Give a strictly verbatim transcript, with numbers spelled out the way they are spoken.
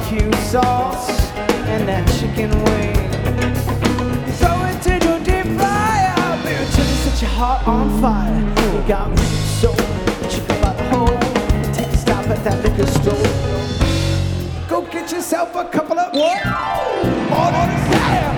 barbecue sauce and that chicken wing. Throw it to your deep fryer, baby, till you set your heart on fire. You got me so chicken by the hole. Take a stop at that liquor store. Go get yourself a couple of what? Orders, yeah.